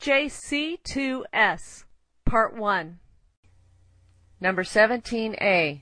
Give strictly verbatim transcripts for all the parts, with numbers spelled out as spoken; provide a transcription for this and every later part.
J C two S, Part one. Number seventeen A.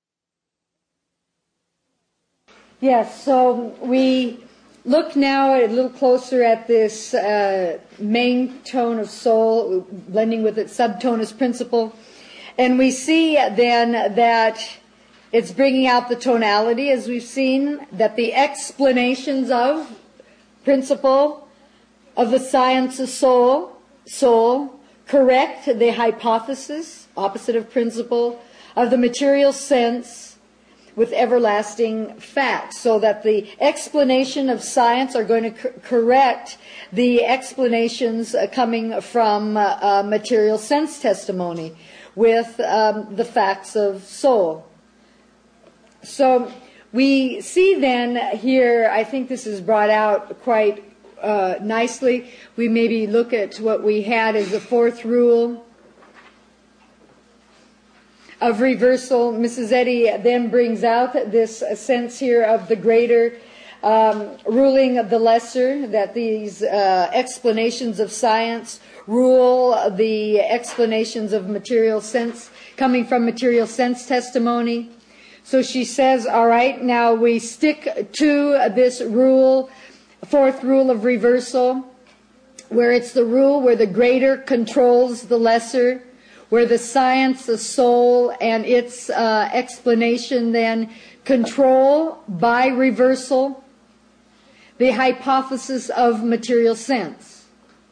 Yes, so we look now a little closer at this uh, main tone of soul, blending with its subtonus principle, and we see then that it's bringing out the tonality, as we've seen, that the explanations of principle of the science of soul, soul, correct the hypothesis, opposite of principle, of the material sense, with everlasting facts, so that the explanation of science are going to cor- correct the explanations uh, coming from uh, uh, material sense testimony with um, the facts of soul. So we see then here, I think this is brought out quite uh, nicely. We maybe look at what we had as the fourth rule of reversal. Missus Eddy then brings out this sense here of the greater um, ruling of the lesser, that these uh, explanations of science rule the explanations of material sense, coming from material sense testimony. So she says, all right, now we stick to this rule, fourth rule of reversal, where it's the rule where the greater controls the lesser, where the science, the soul, and its uh, explanation then control by reversal the hypothesis of material sense.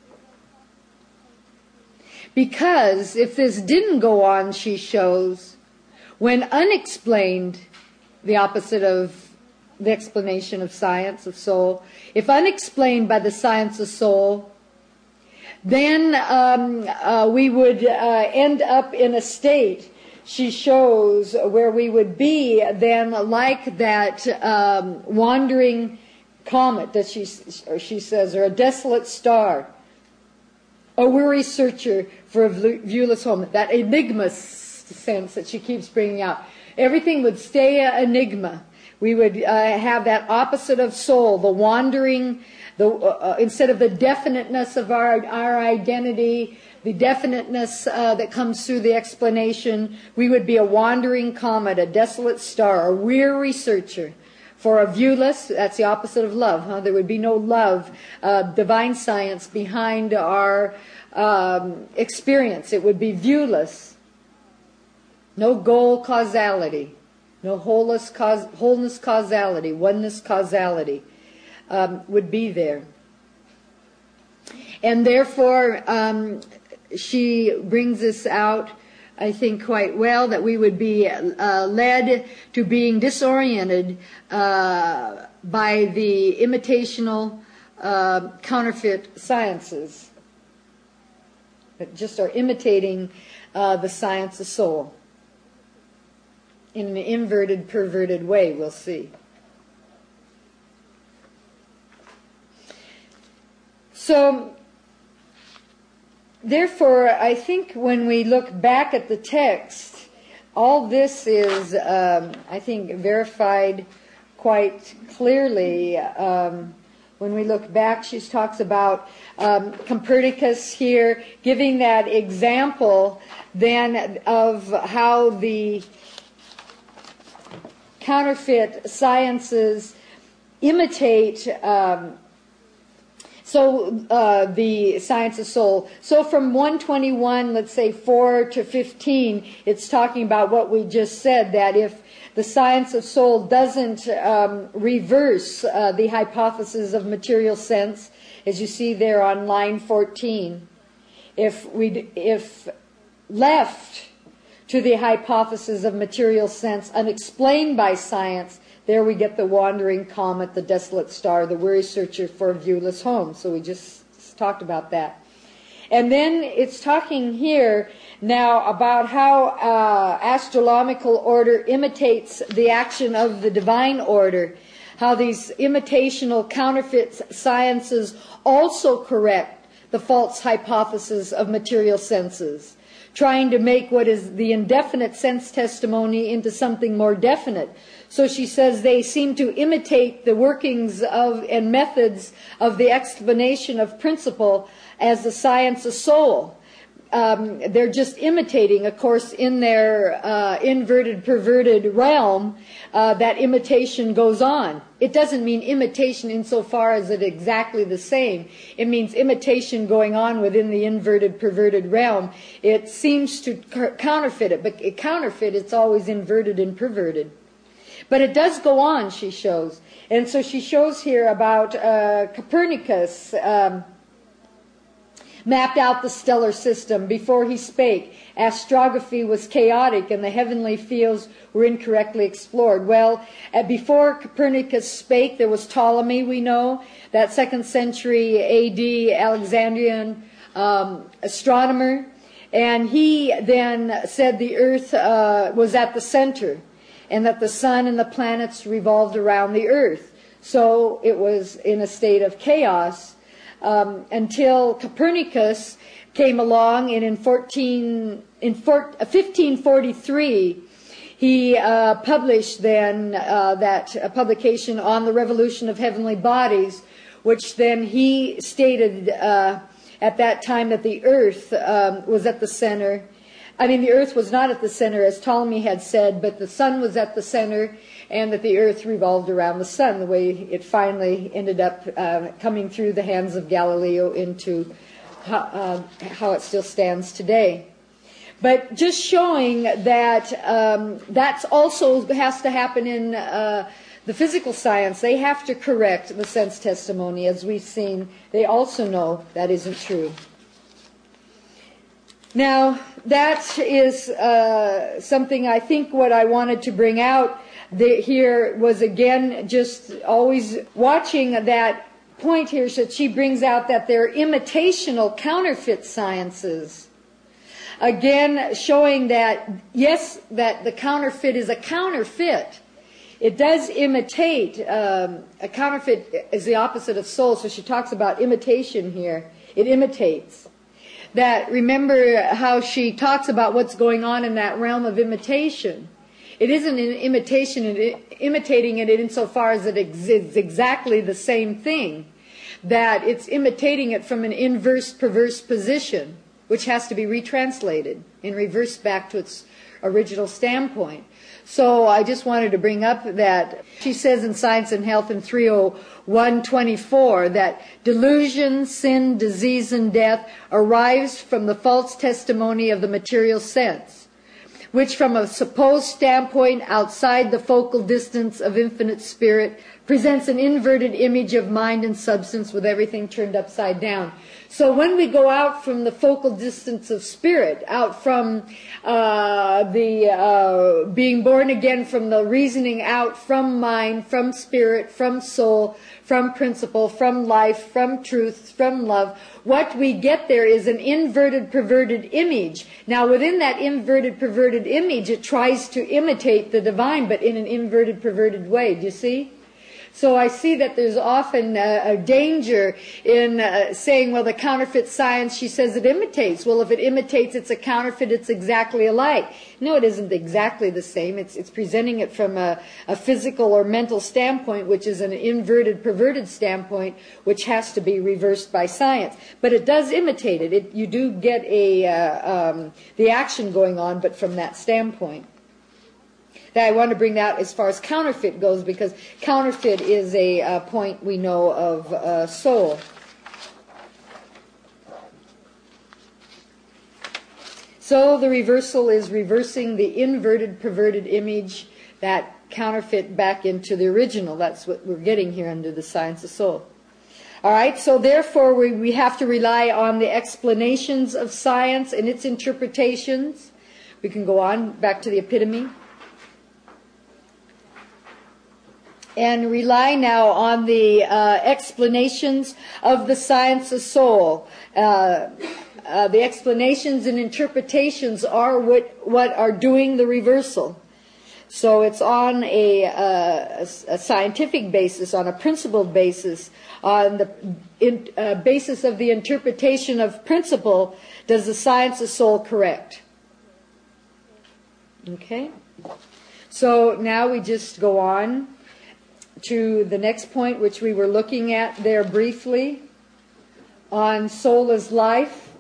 Because if this didn't go on, she shows, when unexplained, the opposite of the explanation of science, of soul, if unexplained by the science of soul, then um, uh, we would uh, end up in a state, she shows, where we would be then like that um, wandering comet that she, or she says, or a desolate star, a weary searcher for a viewless home, that enigma sense that she keeps bringing out. Everything would stay an enigma. We would uh, have that opposite of soul, the wandering, the uh, instead of the definiteness of our our identity, the definiteness uh, that comes through the explanation, we would be a wandering comet, a desolate star, a weary searcher for a viewless. That's the opposite of love, huh? There would be no love, uh, divine science behind our um, experience. It would be viewless. No goal causality. No wholeness, cause, wholeness causality, oneness causality um, would be there. And therefore, um, she brings this out, I think, quite well, that we would be uh, led to being disoriented uh, by the imitational uh, counterfeit sciences that just are imitating uh, the science of soul. In an inverted, perverted way, we'll see. So, therefore, I think when we look back at the text, all this is, um, I think, verified quite clearly. Um, when we look back, she talks about um, Copernicus here, giving that example then of how the counterfeit sciences imitate um, so uh, the science of soul. So from one twenty-one, let's say four to fifteen, it's talking about what we just said, that if the science of soul doesn't um, reverse uh, the hypothesis of material sense, as you see there on line fourteen, if we if left to the hypothesis of material sense, unexplained by science, there we get the wandering comet, the desolate star, the weary searcher for a viewless home. So we just talked about that. And then it's talking here now about how uh, astronomical order imitates the action of the divine order, how these imitational counterfeit sciences also correct the false hypothesis of material senses, trying to make what is the indefinite sense testimony into something more definite. So she says they seem to imitate the workings of and methods of the explanation of principle as the science of soul. Um, they're just imitating, of course, in their uh, inverted, perverted realm, uh, that imitation goes on. It doesn't mean imitation insofar as it's exactly the same. It means imitation going on within the inverted, perverted realm. It seems to counterfeit it, but it counterfeit, it's always inverted and perverted. But it does go on, she shows. And so she shows here about uh, Copernicus, um, mapped out the stellar system. Before he spake, astrography was chaotic and the heavenly fields were incorrectly explored. Well, uh, before Copernicus spake, there was Ptolemy, we know, that second century A D Alexandrian um, astronomer. And he then said the earth uh, was at the center and that the sun and the planets revolved around the earth. So it was in a state of chaos. Um, until Copernicus came along, and in fourteen in four, fifteen forty-three, he uh, published then uh, that uh, publication on the revolution of heavenly bodies, which then he stated uh, at that time that the Earth um, was at the center. I mean, the Earth was not at the center, as Ptolemy had said, but the sun was at the center, and that the Earth revolved around the sun, the way it finally ended up uh, coming through the hands of Galileo into how, uh, how it still stands today. But just showing that um, that's also has to happen in uh, the physical science. They have to correct the sense testimony. As we've seen, they also know that isn't true. Now, that is uh, something I think what I wanted to bring out the, here was, again, just always watching that point here that she brings out that they're imitational counterfeit sciences. Again, showing that, yes, that the counterfeit is a counterfeit. It does imitate. Um, a counterfeit is the opposite of soul, so she talks about imitation here. It imitates. That, remember how she talks about what's going on in that realm of imitation. It isn't an imitation, it, imitating it insofar as it is exactly the same thing. That it's imitating it from an inverse, perverse position, which has to be retranslated and reversed back to its original standpoint. So I just wanted to bring up that she says in Science and Health in three oh one twenty-four that delusion, sin, disease, and death arise from the false testimony of the material sense, which from a supposed standpoint outside the focal distance of infinite spirit presents an inverted image of mind and substance with everything turned upside down. So when we go out from the focal distance of spirit, out from uh, the uh, being born again, from the reasoning out from mind, from spirit, from soul, from principle, from life, from truth, from love, what we get there is an inverted, perverted image. Now within that inverted, perverted image, it tries to imitate the divine, but in an inverted, perverted way. Do you see? So I see that there's often a, a danger in uh, saying, well, the counterfeit science, she says it imitates. Well, if it imitates, it's a counterfeit, it's exactly alike. No, it isn't exactly the same. It's, it's presenting it from a, a physical or mental standpoint, which is an inverted, perverted standpoint, which has to be reversed by science. But it does imitate it. it you do get a uh, um, the action going on, but from that standpoint. That I want to bring that as far as counterfeit goes, because counterfeit is a uh, point we know of uh, soul. So the reversal is reversing the inverted, perverted image, that counterfeit back into the original. That's what we're getting here under the science of soul. All right, so therefore we, we have to rely on the explanations of science and its interpretations. We can go on back to the epitome. And rely now on the uh, explanations of the science of soul. Uh, uh, the explanations and interpretations are what, what are doing the reversal. So it's on a, uh, a scientific basis, on a principled basis, on the in, uh, basis of the interpretation of principle, does the science of soul correct. Okay? So now we just go on to the next point, which we were looking at there briefly, on soul as life.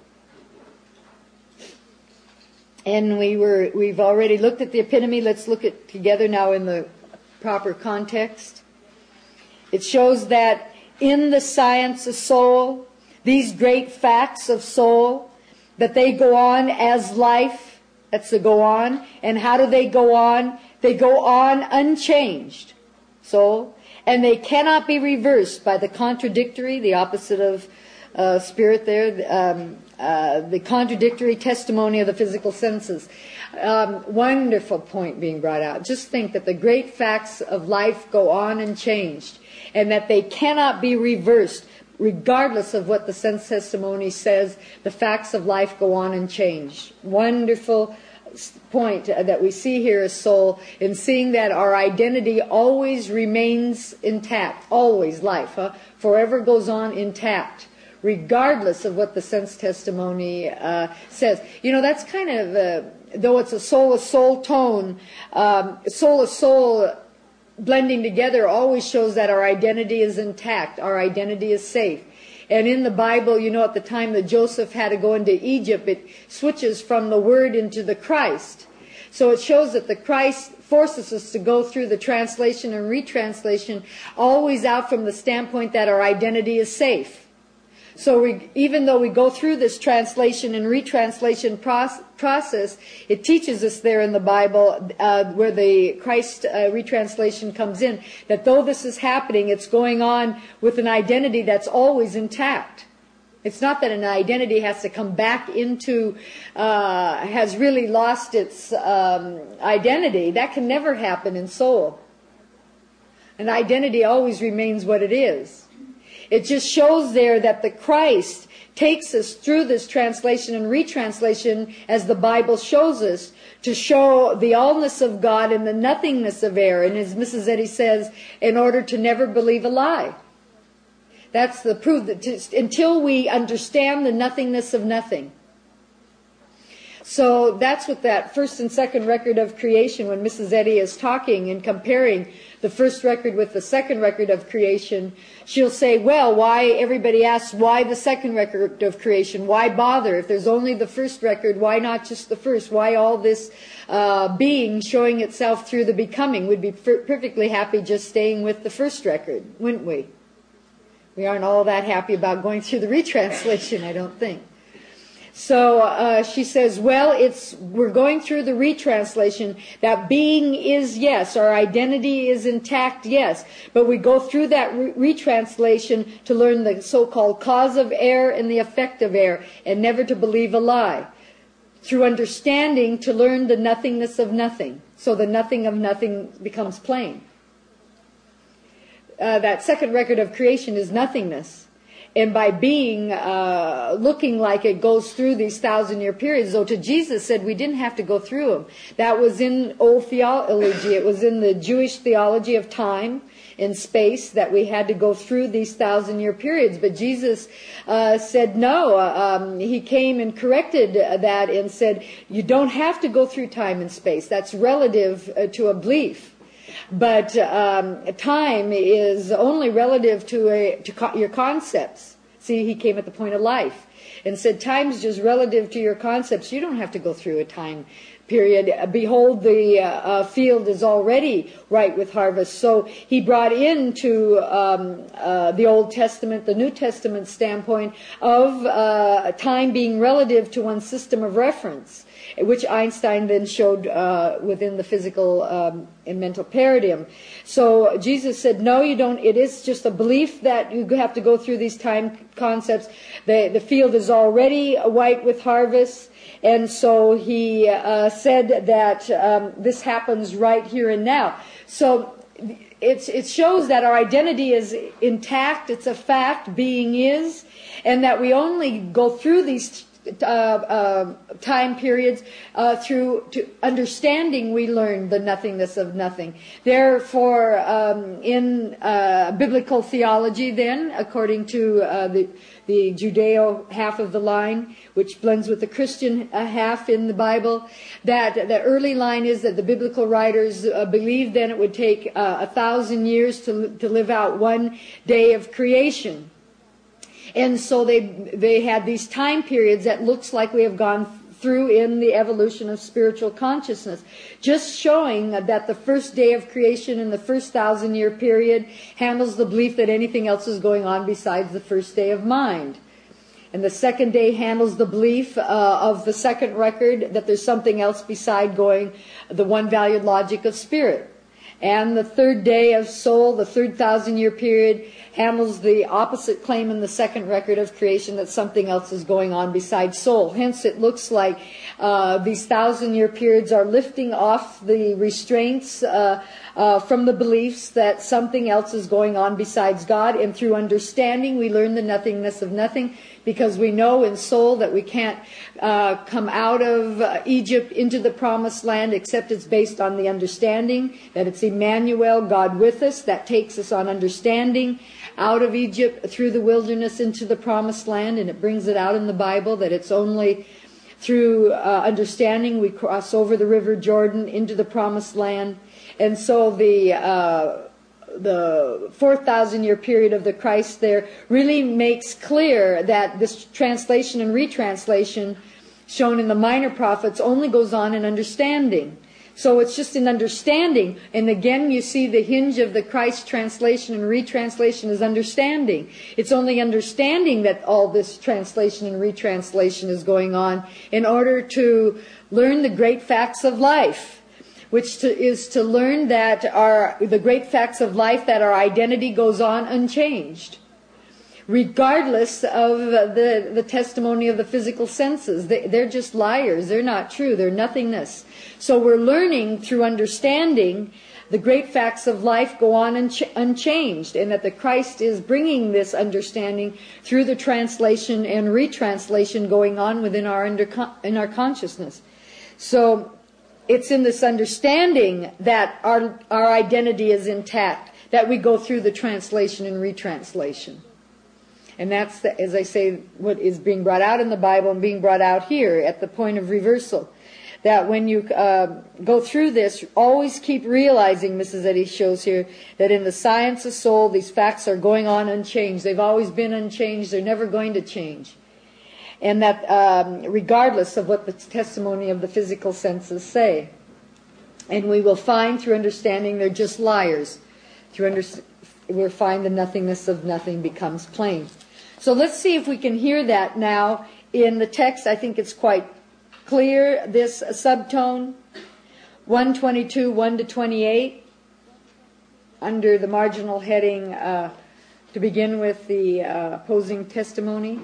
And we were, we've already looked at the epitome. Let's look at together now in the proper context. It shows that in the science of soul, these great facts of soul, that they go on as life. That's the go on. And how do they go on? They go on unchanged. Soul. And they cannot be reversed by the contradictory, the opposite of uh, spirit there, um, uh, the contradictory testimony of the physical senses. Um, wonderful point being brought out. Just think that the great facts of life go on unchanged, and that they cannot be reversed regardless of what the sense testimony says. The facts of life go on unchanged. Wonderful point that we see here as soul, in seeing that our identity always remains intact, always life, huh? Forever goes on intact, regardless of what the sense testimony uh, says. You know, that's kind of, uh, though it's a soul-of-soul tone, um, soul-of-soul blending together always shows that our identity is intact, our identity is safe. And in the Bible, you know, at the time that Joseph had to go into Egypt, it switches from the Word into the Christ. So it shows that the Christ forces us to go through the translation and retranslation, always out from the standpoint that our identity is safe. So we, even though we go through this translation and retranslation proce- process, it teaches us there in the Bible, uh, where the Christ uh, retranslation comes in, that though this is happening, it's going on with an identity that's always intact. It's not that an identity has to come back into, uh, has really lost its um, identity. That can never happen in soul. An identity always remains what it is. It just shows there that the Christ takes us through this translation and retranslation, as the Bible shows us, to show the allness of God and the nothingness of air. And as Missus Eddy says, in order to never believe a lie. That's the proof that just, until we understand the nothingness of nothing. So that's what that first and second record of creation, when Missus Eddy is talking and comparing the first record with the second record of creation, she'll say, well, why, everybody asks, why the second record of creation? Why bother? If there's only the first record, why not just the first? Why all this uh, being showing itself through the becoming? We'd be per- perfectly happy just staying with the first record, wouldn't we? We aren't all that happy about going through the retranslation, I don't think. So uh, she says, well, it's we're going through the retranslation. That being is yes, our identity is intact, yes. But we go through that re- retranslation to learn the so-called cause of error and the effect of error, and never to believe a lie. Through understanding, to learn the nothingness of nothing. So the nothing of nothing becomes plain. Uh, that second record of creation is nothingness. And by being, uh, looking like it goes through these thousand-year periods, though to Jesus said we didn't have to go through them. That was in old theology. It was in the Jewish theology of time and space that we had to go through these thousand-year periods. But Jesus uh, said no. Um, he came and corrected that and said, you don't have to go through time and space. That's relative uh, to a belief. But um, time is only relative to, a, to co- your concepts. See, he came at the point of life and said time's just relative to your concepts. You don't have to go through a time period. Behold, the uh, uh, field is already ripe with harvest. So he brought into um, uh, the Old Testament, the New Testament standpoint of uh, time being relative to one system of reference, which Einstein then showed uh, within the physical um, and mental paradigm. So Jesus said, no, you don't. It is just a belief that you have to go through these time concepts. The, the field is already white with harvest. And so he uh, said that um, this happens right here and now. So it's, it shows that our identity is intact. It's a fact, being is, and that we only go through these Uh, uh, time periods uh, through to understanding. We learn the nothingness of nothing. Therefore, um, in uh, biblical theology, then, according to uh, the the Judeo half of the line, which blends with the Christian uh, half in the Bible. That the early line is that the biblical writers uh, believed then it would take uh, a thousand years to to live out one day of creation. And so they they had these time periods that looks like we have gone through in the evolution of spiritual consciousness, just showing that the first day of creation in the first thousand year period handles the belief that anything else is going on besides the first day of mind. And the second day handles the belief uh, of the second record that there's something else beside going the one valued logic of spirit. And the third day of soul, the third thousand year period, handles the opposite claim in the second record of creation that something else is going on besides soul. Hence, it looks like uh, these thousand year periods are lifting off the restraints uh, uh, from the beliefs that something else is going on besides God. And through understanding, we learn the nothingness of nothing, because we know in soul that we can't uh, come out of uh, Egypt into the promised land except it's based on the understanding that it's Emmanuel, God with us, that takes us on understanding out of Egypt through the wilderness into the promised land, and it brings it out in the Bible that it's only through uh, understanding we cross over the river Jordan into the promised land. And so the uh, the four thousand year period of the Christ there really makes clear that this translation and retranslation shown in the minor prophets only goes on in understanding. So it's just in understanding. And again, you see the hinge of the Christ translation and retranslation is understanding. It's only understanding that all this translation and retranslation is going on in order to learn the great facts of life, which to, is to learn that our the great facts of life, that our identity goes on unchanged, regardless of the, the testimony of the physical senses. They, they're just liars. They're not true. They're nothingness. So we're learning through understanding the great facts of life go on unch- unchanged, and that the Christ is bringing this understanding through the translation and retranslation going on within our under, in our consciousness. So it's in this understanding that our our identity is intact, that we go through the translation and retranslation. And that's, the, as I say, what is being brought out in the Bible and being brought out here at the point of reversal. That when you uh, go through this, always keep realizing, Missus Eddy shows here, that in the science of soul, these facts are going on unchanged. They've always been unchanged. They're never going to change. And that um, regardless of what the testimony of the physical senses say. And we will find through understanding they're just liars. Through under, we'll find the nothingness of nothing becomes plain. So let's see if we can hear that now in the text. I think it's quite clear, this subtone, one twenty-two, one to twenty-eight, under the marginal heading, uh, to begin with the uh, opposing testimony.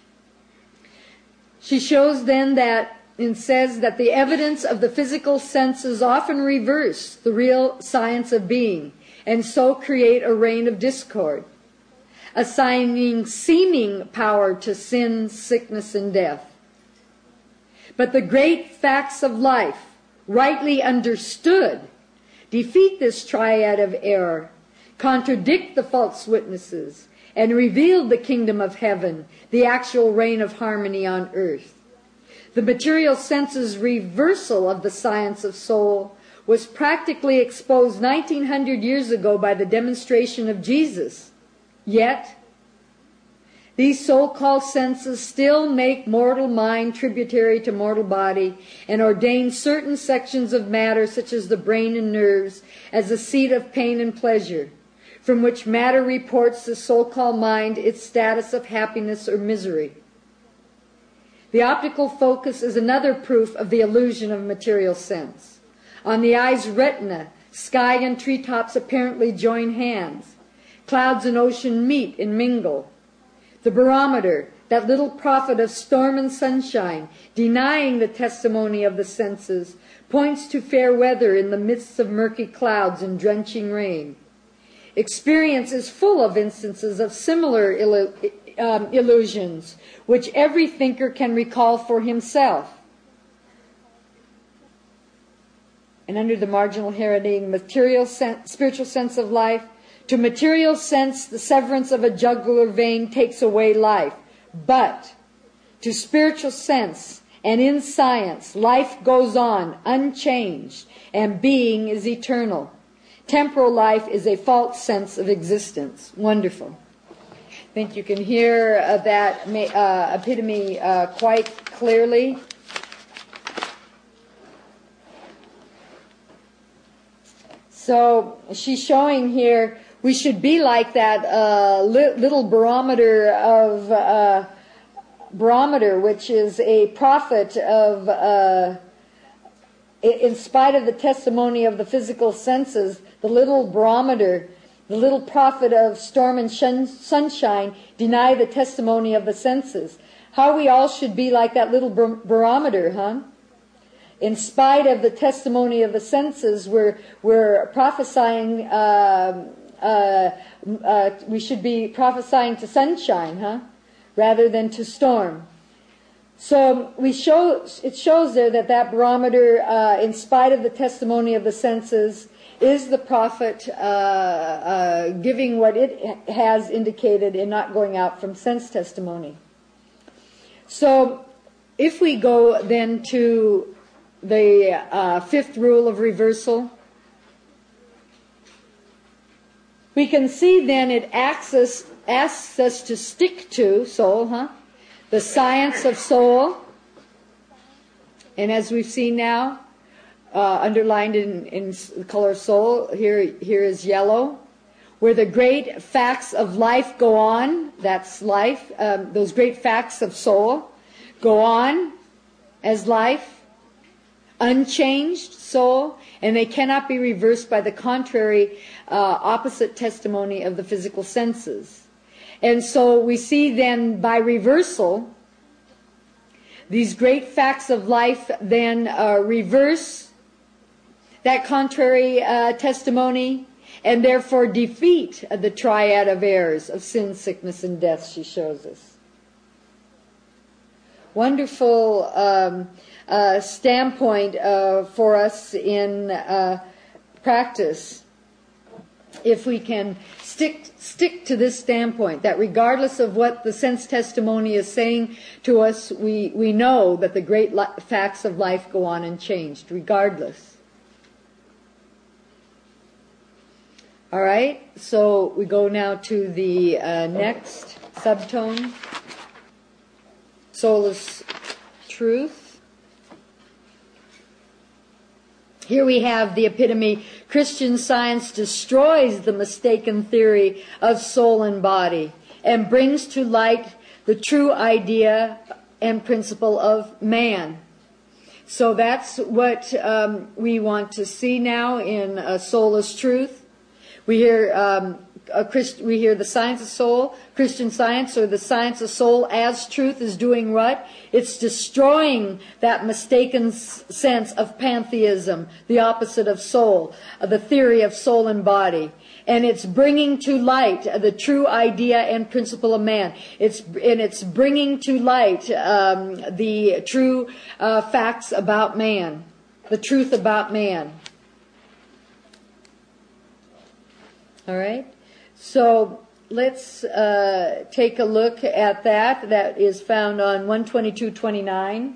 She shows then that, and says that the evidence of the physical senses often reverse the real science of being, and so create a reign of discord, assigning seeming power to sin, sickness, and death. But the great facts of life, rightly understood, defeat this triad of error, contradict the false witnesses, and reveal the kingdom of heaven, the actual reign of harmony on earth. The material senses' reversal of the science of soul was practically exposed nineteen hundred years ago by the demonstration of Jesus. Yet, these so-called senses still make mortal mind tributary to mortal body and ordain certain sections of matter, such as the brain and nerves, as a seat of pain and pleasure, from which matter reports the so-called mind its status of happiness or misery. The optical focus is another proof of the illusion of material sense. On the eye's retina, sky and treetops apparently join hands. Clouds and ocean meet and mingle. The barometer, that little prophet of storm and sunshine, denying the testimony of the senses, points to fair weather in the midst of murky clouds and drenching rain. Experience is full of instances of similar illu- um, illusions, which every thinker can recall for himself. And under the marginal heading, material sen- spiritual sense of life, to material sense, the severance of a jugular vein takes away life. But to spiritual sense and in science, life goes on unchanged, and being is eternal. Temporal life is a false sense of existence. Wonderful. I think you can hear uh, that uh, epitome uh, quite clearly. So she's showing here we should be like that uh, li- little barometer of uh, barometer, which is a prophet of, uh, in spite of the testimony of the physical senses, the little barometer, the little prophet of storm and shun- sunshine deny the testimony of the senses. How we all should be like that little bar- barometer, huh? In spite of the testimony of the senses, we're, we're prophesying, uh, uh, uh, we should be prophesying to sunshine, huh? Rather than to storm. So we show, it shows there that that barometer, uh, in spite of the testimony of the senses, is the prophet uh, uh, giving what it has indicated and not going out from sense testimony. So if we go then to the uh, fifth rule of reversal, we can see then it asks us, asks us to stick to soul, huh? The science of soul. And as we've seen now, uh, underlined in, in the color of soul, here, here is yellow. Where the great facts of life go on, that's life, um, those great facts of soul go on as life, unchanged soul, and they cannot be reversed by the contrary, uh, opposite testimony of the physical senses. And so we see then by reversal, these great facts of life then uh, reverse that contrary uh, testimony and therefore defeat the triad of errors of sin, sickness, and death, she shows us. Wonderful um, uh, standpoint uh, for us in uh, practice, if we can stick stick to this standpoint, that regardless of what the sense testimony is saying to us, we, we know that the great li- facts of life go on unchanged, regardless. All right, so we go now to the uh, next subtone, soulless truth. Here we have the epitome. Christian Science destroys the mistaken theory of soul and body and brings to light the true idea and principle of man. So that's what um, we want to see now in uh, Soulless Truth. We hear um, a Christ- we hear the science of soul, Christian Science, or the science of soul as truth is doing what? It's destroying that mistaken s- sense of pantheism, the opposite of soul, uh, the theory of soul and body. And it's bringing to light uh, the true idea and principle of man. It's and it's bringing to light um, the true uh, facts about man, the truth about man. All right? So let's uh, take a look at that. That is found on one twenty-two twenty-nine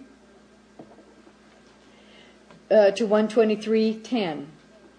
uh, to one twenty-three ten.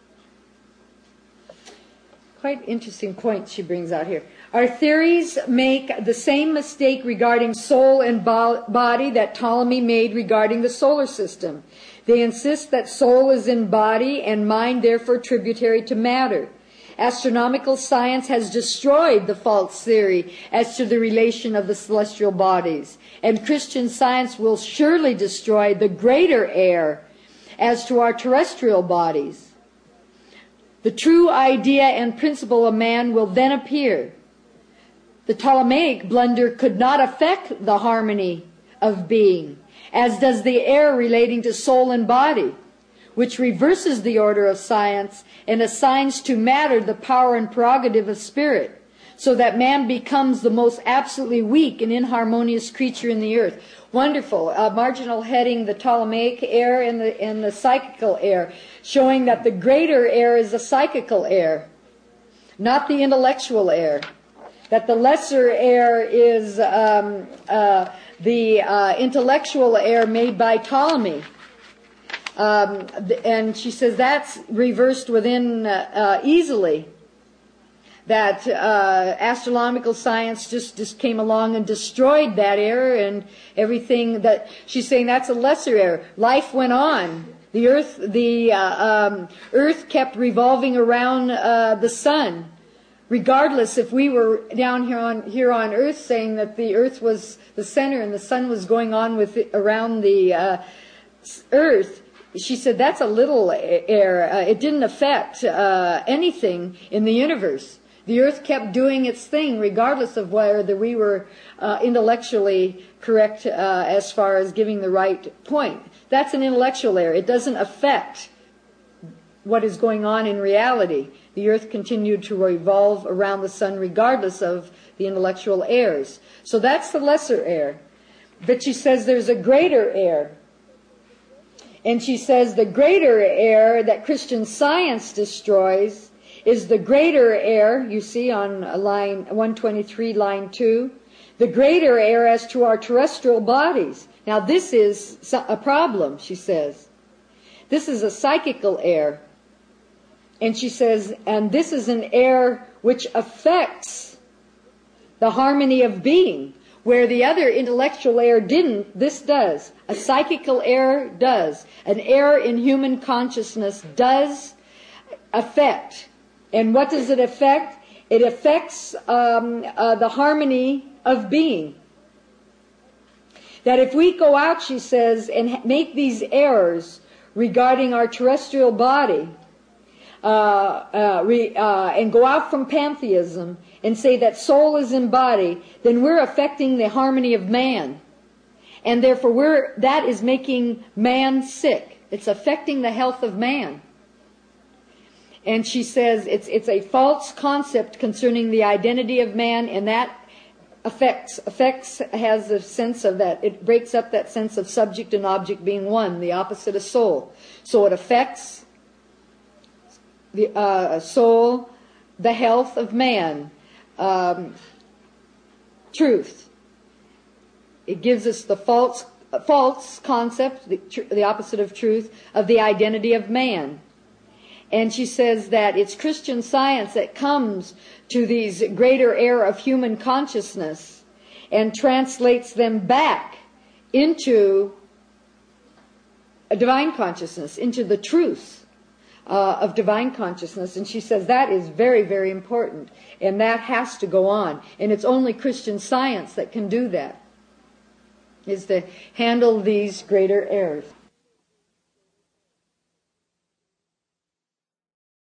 Quite interesting point she brings out here. Our theories make the same mistake regarding soul and bo- body that Ptolemy made regarding the solar system. They insist that soul is in body and mind therefore tributary to matter. Astronomical science has destroyed the false theory as to the relation of the celestial bodies, and Christian Science will surely destroy the greater error as to our terrestrial bodies. The true idea and principle of man will then appear. The Ptolemaic blunder could not affect the harmony of being, as does the error relating to soul and body, which reverses the order of science and assigns to matter the power and prerogative of spirit, so that man becomes the most absolutely weak and inharmonious creature in the earth. Wonderful. Uh, marginal heading, the Ptolemaic error and the, and the psychical error, showing that the greater error is the psychical error, not the intellectual error. that the lesser error is um, uh, the uh, intellectual error made by Ptolemy. Um, and she says that's reversed within uh, uh, easily. That uh, astronomical science just, just came along and destroyed that error and everything. That she's saying that's a lesser error. Life went on. The Earth, the uh, um, Earth kept revolving around uh, the sun, regardless if we were down here on here on Earth saying that the Earth was the center and the sun was going on with it, around the uh, Earth. She said that's a little error. Uh, it didn't affect uh, anything in the universe. The Earth kept doing its thing regardless of whether we were uh, intellectually correct uh, as far as giving the right point. That's an intellectual error. It doesn't affect what is going on in reality. The Earth continued to revolve around the sun regardless of the intellectual errors. So that's the lesser error. But she says there's a greater error. And she says the greater error that Christian Science destroys is the greater error, you see on line one twenty-three, line two, the greater error as to our terrestrial bodies. Now this is a problem, she says. This is a psychical error. And she says, and this is an error which affects the harmony of being. Where the other intellectual error didn't, this does. A psychical error does. An error in human consciousness does affect. And what does it affect? It affects um, uh, the harmony of being. That if we go out, she says, and make these errors regarding our terrestrial body, uh, uh, re, uh, and go out from pantheism and say that soul is in body, then we're affecting the harmony of man. And therefore we're, that is making man sick. It's affecting the health of man. And she says it's, it's a false concept concerning the identity of man, and that affects, affects has a sense of that. It breaks up that sense of subject and object being one, the opposite of soul. So it affects the uh, soul, the health of man. Um, truth. It gives us the false, false concept, the, tr- the opposite of truth, of the identity of man. And she says that it's Christian Science that comes to these greater error of human consciousness and translates them back into a divine consciousness, into the truth. Uh, of divine consciousness, and she says that is very, very important, and that has to go on, and it's only Christian Science that can do that, is to handle these greater errors.